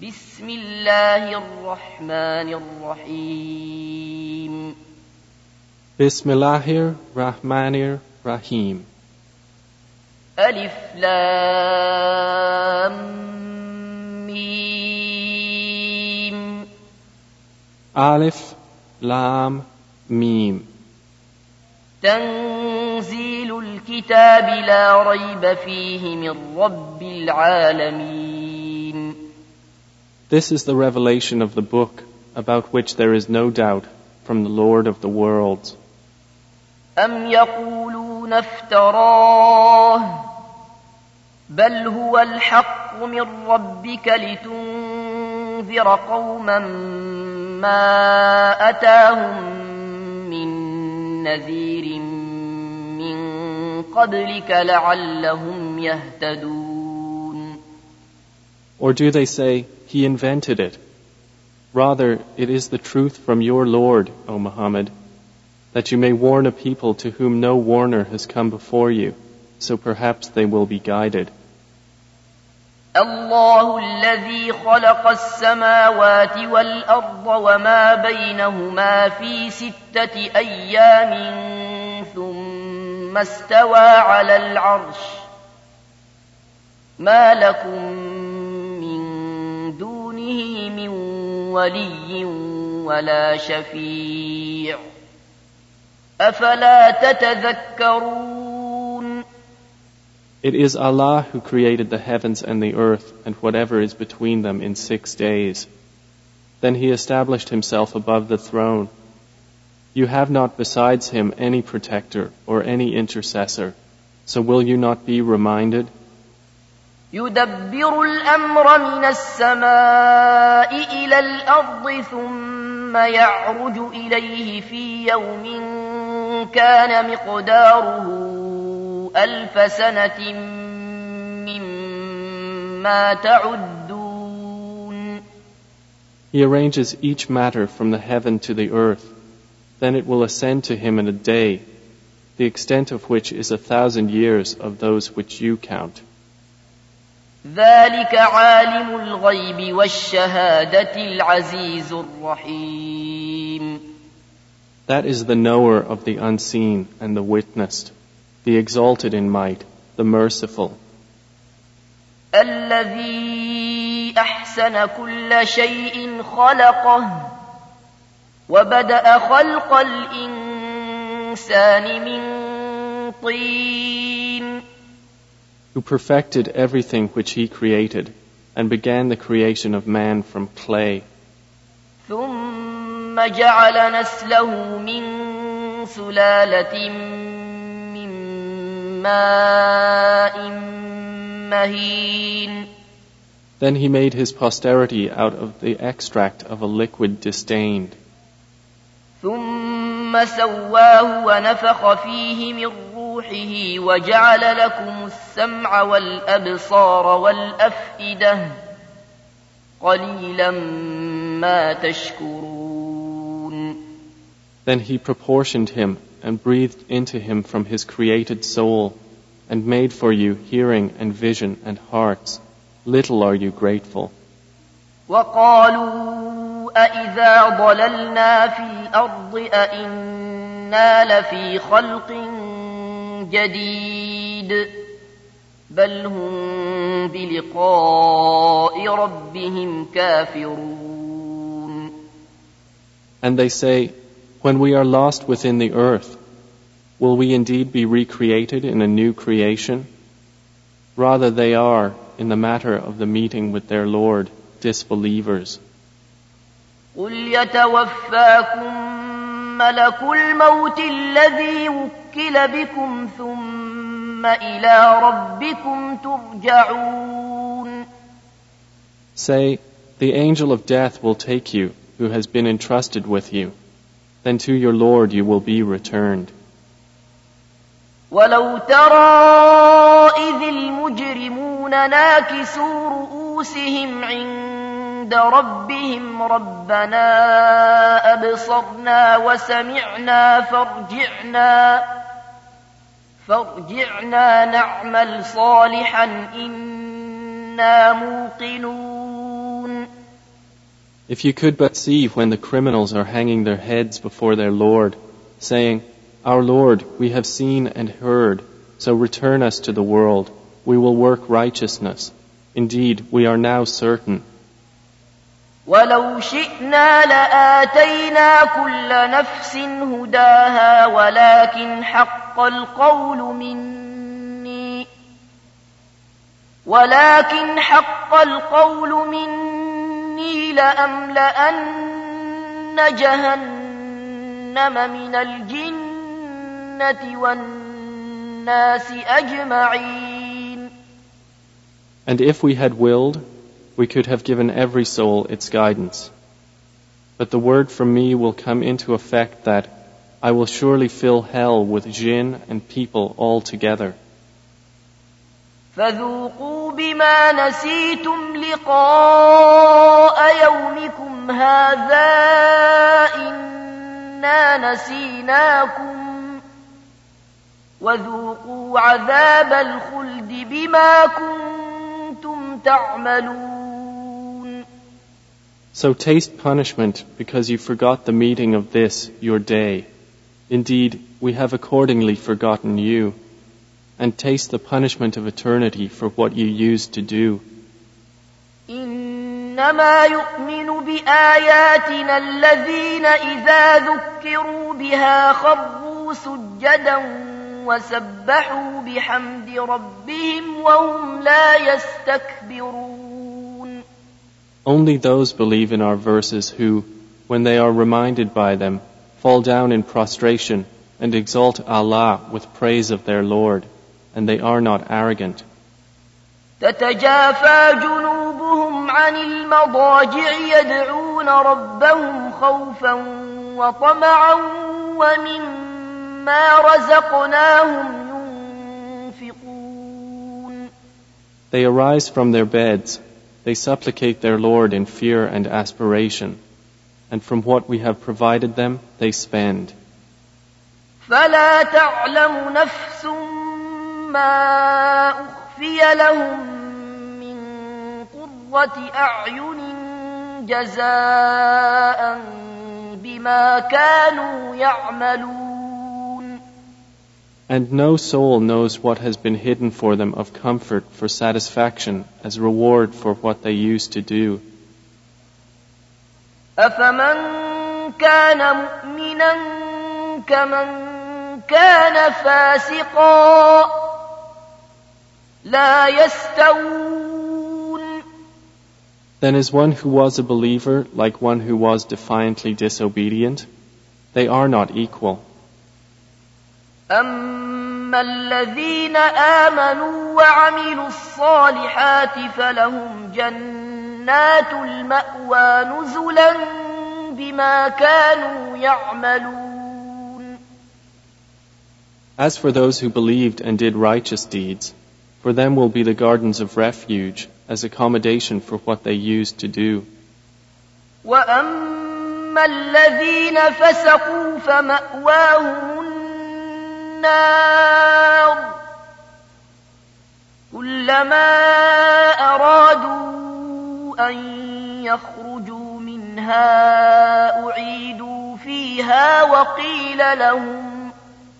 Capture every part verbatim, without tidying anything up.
بسم الله الرحمن الرحيم بسم الله الرحمن الرحيم ألف لام ميم ألف لام ميم تنزيل الكتاب لا ريب فيه من رب العالمين. This is the revelation of the book about which there is no doubt from the Lord of the worlds. أم يقولون افتراه بل هو الحق من ربك لتنذر قوما ما أتاهم من نذير من قبلك لعلهم يهتدون. Or do they say, he invented it? Rather, it is the truth from your Lord, O Muhammad, that you may warn a people to whom no warner has come before you, so perhaps they will be guided. الله الذي خلق السماوات والأرض وما بينهما في ستة أيام ثم استوى على العرش ما لكم من دونه من ولي ولا شفيع أفلا تتذكرون. It is Allah who created the heavens and the earth and whatever is between them in six days. Then He established Himself above the throne. You have not besides Him any protector or any intercessor. So will you not be reminded? يدبر الأمر من السماء إلى الأرض ثم يعرج إليه في يوم كان مقداره ألف سنة مما تعدون. He arranges each matter from the heaven to the earth. Then it will ascend to Him in a day, the extent of which is a thousand years of those which you count. ذلك عالم الغيب والشهادة العزيز الرحيم. That is the knower of the unseen and the witnessed, the exalted in might, the merciful. الذي أحسن كل شيء خلقه وبدأ خلق الإنسان من طين. Who perfected everything which He created and began the creation of man from clay. ثم جعل نسله من سلالة من ماء مهين. Then He made His posterity out of the extract of a liquid disdained. ثم سواه ونفخ فيه من روحه وجعل لكم السمع والأبصار والأفئدة قليلا ما تشكرون. Then He proportioned Him and breathed into Him from His created soul and made for you hearing and vision and hearts. Little are you grateful. وقالوا أإذا ضللنا في الأرض أإنا لفي خلق جديد بل هم بلقاء ربهم كافرون. And they say, when we are lost within the earth, will we indeed be recreated in a new creation? Rather they are, in the matter of the meeting with their Lord, disbelievers. قل يتوفاكم ملك الموت الذي وكل بكم ثم إلى ربكم ترجعون. Say, the angel of death will take you, who has been entrusted with you. Then to your Lord you will be returned. ولو ترى إذ المجرمون ناكسوا رؤوسهم عند ربهم ربنا أبصرنا وسمعنا فارجعنا فارجعنا نعمل صالحا إنا موقنون. If you could but see when the criminals are hanging their heads before their Lord, saying, Our Lord, we have seen and heard, so return us to the world. We will work righteousness. Indeed, we are now certain. ولو شئنا لآتينا كل نفس هداها ولكن حق القول مني ولكن حق القول مني لأملأن جهنم من الجنة والناس أجمعين. And if we had willed, we could have given every soul its guidance. But the word from me will come into effect that I will surely fill hell with jinn and people all together. فذوقوا بما نسيتم لقاء يومكم هذا إنا نسيناكم وذوقوا عذاب الخلد بما كنتم تعملون. So taste punishment because you forgot the meeting of this, your day. Indeed, we have accordingly forgotten you. And taste the punishment of eternity for what you used to do. إنما يؤمن بآياتنا الذين إذا ذكروا بها خروا سجدا وسبحوا بحمد ربهم وهم لا يستكبرون. Only those believe in our verses who, when they are reminded by them, fall down in prostration and exalt Allah with praise of their Lord, and they are not arrogant. تتجافى جنوبهم عن المضاجع يدعون ربهم خوفا وطمعا ومما رزقناهم ينفقون. They arise from their beds, they supplicate their Lord in fear and aspiration, and from what we have provided them they spend. فلا تعلم نفس ما أخفي لهم من قرة أعين جزاء بما كانوا يعملون. And no soul knows what has been hidden for them of comfort for satisfaction as reward for what they used to do. أفمن كان مؤمنا كمن كان فاسقا لا يستوون. Then is one who was a believer like one who was defiantly disobedient? They are not equal. أما الذين آمنوا وعملوا الصالحات فلهم جنات المأوى نزلا بما كانوا يعملون. As for those who believed and did righteous deeds, for them will be the gardens of refuge as accommodation for what they used to do. وأما الذين فسقوا فمأواهم النار كلما أرادوا أن يخرجوا منها أعيدوا فيها وقيل لهم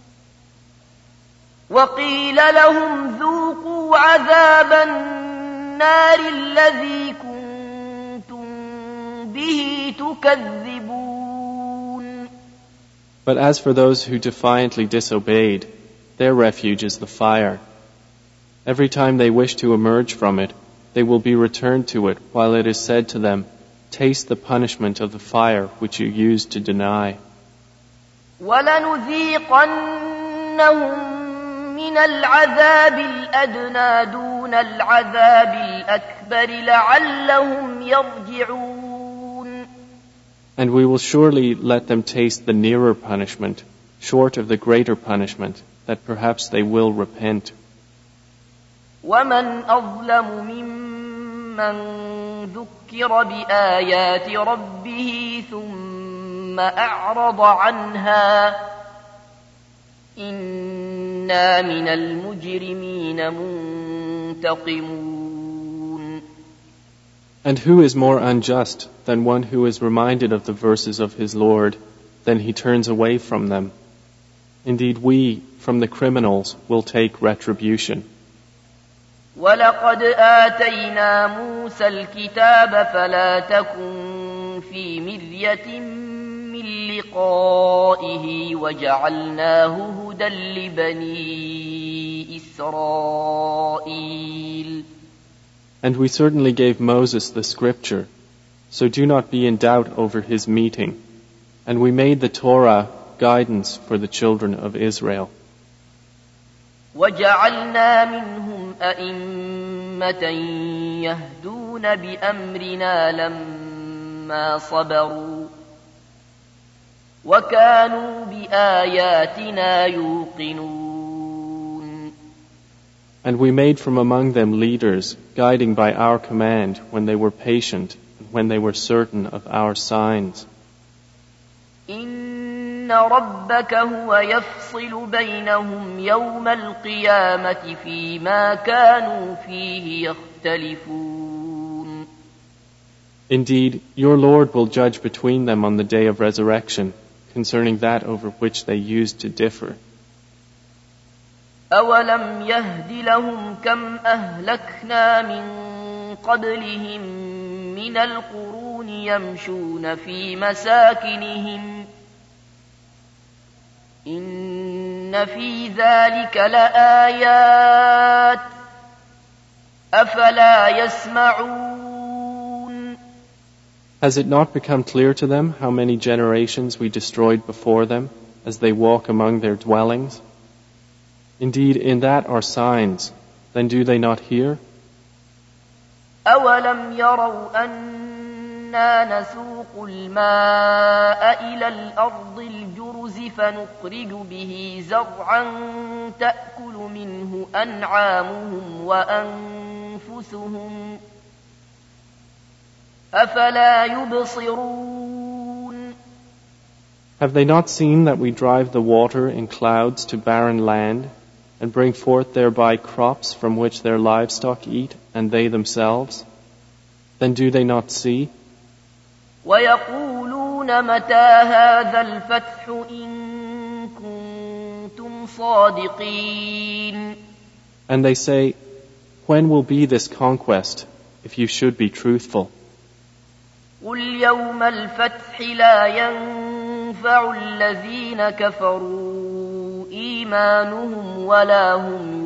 وقيل لهم ذوقوا عذاب النار الذي كنتم به تكذبون. But as for those who defiantly disobeyed, their refuge is the fire. Every time they wish to emerge from it, they will be returned to it while it is said to them, taste the punishment of the fire which you used to deny. وَلَنُذِيقَنَّهُمْ من العذاب الأدنى دون العذاب الأكبر لعلهم يرجعون. And we will surely let them taste the nearer punishment, short of the greater punishment, that perhaps they will repent. ومن أظلم ممن ذكر بآيات ربه ثم أعرض عنها إنا من المجرمين منتقمون. And who is more unjust than one who is reminded of the verses of his Lord, then he turns away from them? Indeed, we, from the criminals, will take retribution. وَلَقَدْ آتَيْنَا مُوسَى الْكِتَابَ فَلَا تَكُنْ فِي مِرْيَةٍ مِّن لِقَائِهِ وَجَعَلْنَاهُ هُدًى لِبَنِي إِسْرَائِيلَ. And we certainly gave Moses the scripture, so do not be in doubt over his meeting. And we made the Torah guidance for the children of Israel. وَجَعَلْنَا مِنْهُمْ أَئِمَّةً يَهْدُونَ بِأَمْرِنَا لَمَّا صَبَرُوا وَكَانُوا بِآيَاتِنَا يُوقِنُونَ. And we made from among them leaders, guiding by our command when they were patient and when they were certain of our signs. إِنَّ رَبَّكَ هُوَ يَفْصِلُ بَيْنَهُمْ يَوْمَ الْقِيَامَةِ فِيمَا كَانُوا فِيهِ يَخْتَلِفُونَ. Indeed, your Lord will judge between them on the day of resurrection concerning that over which they used to differ. أَوَلَمْ يَهْدِ لَهُمْ كَمْ أَهْلَكْنَا مِنْ قَبْلِهِمْ مِنَ الْقُرُونِ يَمْشُونَ فِي مَسَاكِنِهِمْ إِنَّ فِي ذَلِكَ لَآيَاتٍ أَفَلَا يَسْمَعُونَ. Has it not become clear to them how many generations we destroyed before them as they walk among their dwellings? Indeed, in that are signs. Then do they not hear? أَوَلَمْ يَرَوْا أَنَّا نَسُوقُ الْمَاءَ إِلَى الْأَرْضِ الْجُرُزِ فَنُخْرِجُ بِهِ زَرْعًا تَأْكُلُ مِنْهُ أَنْعَامُهُمْ وَأَنْفُسُهُمْ أَفَلَا يُبْصِرُونَ. Have they not seen that we drive the water in clouds to barren land and bring forth thereby crops from which their livestock eat and they themselves? Then do they not see? وَيَقُولُونَ مَتَى هَذَا الْفَتْحُ إِن كُنتُمْ صَادِقِينَ. And they say, when will be this conquest, if you should be truthful? قُلْ يَوْمَ الْفَتْحِ لَا يَنفَعُ الَّذِينَ كَفَرُوا إِيمَانُهُمْ وَلَا هُمْ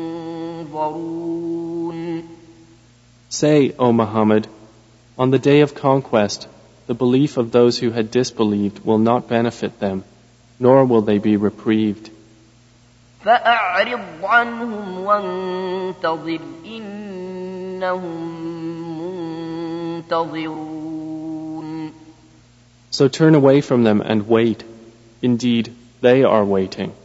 يُنظَرُونَ. Say, O Muhammad, on the day of conquest, the belief of those who had disbelieved will not benefit them, nor will they be reprieved. فَأَعْرِضْ عَنْهُمْ وَانْتَظِرْ إِنَّهُمْ مُنْتَظِرُونَ. So turn away from them and wait. Indeed, they are waiting.